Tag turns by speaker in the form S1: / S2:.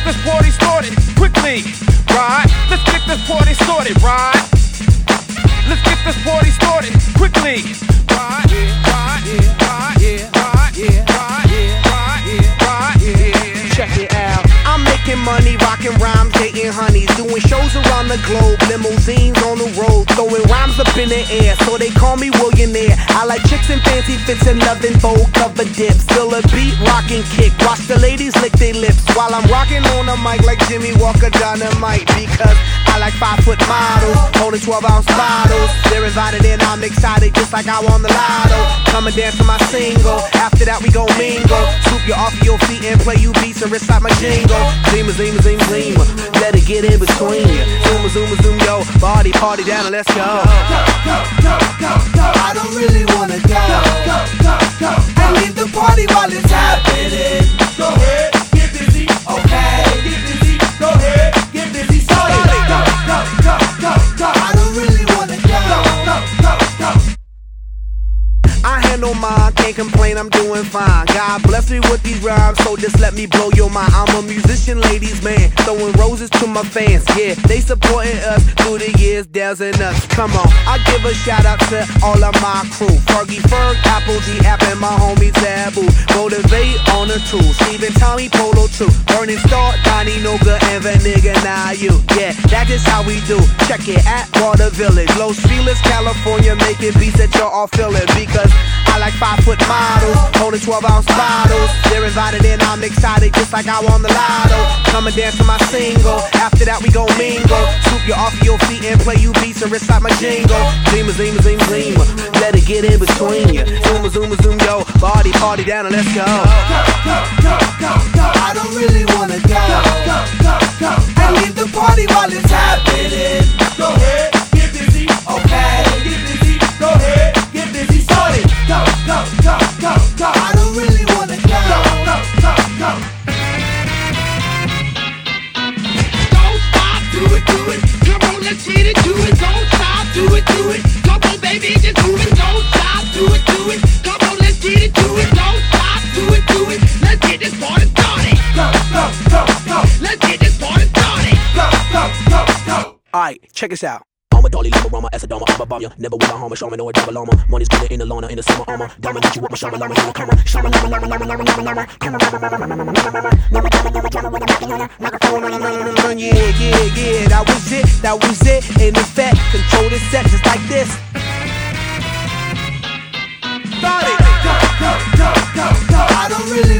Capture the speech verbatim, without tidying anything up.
S1: this party started quickly, right? Let's get this party started, right? Let's get this party started quickly, right? Yeah, right, yeah, right, yeah, right, yeah, right, yeah, right, yeah, right, yeah.
S2: Check it out. I'm making money, rocking rhymes, dating honeys, doing shows around the globe, limousines on the road, throwing rhymes up in the air, so they call me Willionaire. I like chicks in fancy fits and loving bold cover dips. Feel a beat, rockin' kick, watch the ladies lick their lips while I'm rocking on the mic like Jimmy Walker Dynamite. Because I like five foot models, holding twelve ounce bottles. They're invited and I'm excited, just like I won the lotto. Come and dance to my single, after that we gon' mingle. Swoop you off your feet and play you beats and recite my jingle. Zima, zima, zima, zima, let it get in between you. Zoom, zoom, zoom, yo, party, party down and let's go.
S3: Go, go, go, go, go. I don't really wanna go. Go, go, go, go, go. And leave the party while it's happening. Go ahead, get busy. Okay, get busy. Go ahead, get busy. Started. Go, go, go, go, go. I don't really wanna go. Go, go, go, go.
S2: I handle mine, can't complain, I'm doing fine. God bless me with these rhymes, so just let me blow your mind. I'm a musician, ladies man, throwing roses to my fans. Yeah, they supporting us through the years, Dells and us. Come on, I give a shout out to all of my crew. Fergie, Ferg, Apple D, App, and my homie Taboo. Motivate on the tool, Steven, Tommy, Polo, True. Burning Star, Donnie, Noga, and Van Nigga, now you. Yeah, that's just how we do. Check it at Water Village, Los Feliz, California, making beats that y'all all feeling. Because I like five foot models, holding twelve ounce bottles. They're invited and I'm excited, just like I won the lotto. Come and dance to my single, after that we gon' mingle. Swoop you off your feet and play you beats and recite my jingle. Zima, zima, zima, zima, let it get in between you. Zoom, zoom, zoom, yo, party, party down and let's go.
S3: Go, go, go, go, go. I don't really wanna go. Go, go, go, go, go. And leave the party while it's happening. Go ahead, get busy. Okay, get busy. Go ahead, get busy. Started. Go, go, go, go, go. I don't really wanna go. Go, go, go, go.
S4: Don't stop, do it, do it. Come on, let's get it, do it. Don't stop, do it, do it. Come on, baby, just do it. Don't stop, do it, do it. Come on, let's get it, do it. Don't stop, do it, do it. Let's get this party started.
S3: Go, go, go, go.
S4: Let's get this party started.
S3: Go, go, go, go.
S2: Alright, check us out.
S5: I'm a dolly, lima, rama, Asadama, I'm a bomb ya. Never will I harm a shaman or a double armor. Money's good in the lona, in the summer armor. Dominate you with my shama, lama, in the camera. Shama, lama, lama, lama, lama, lama, lama.
S2: Yeah, yeah, yeah, that was it, that was it. In effect, control the set just like this.
S3: Started. Go, go, go, go, go. I don't really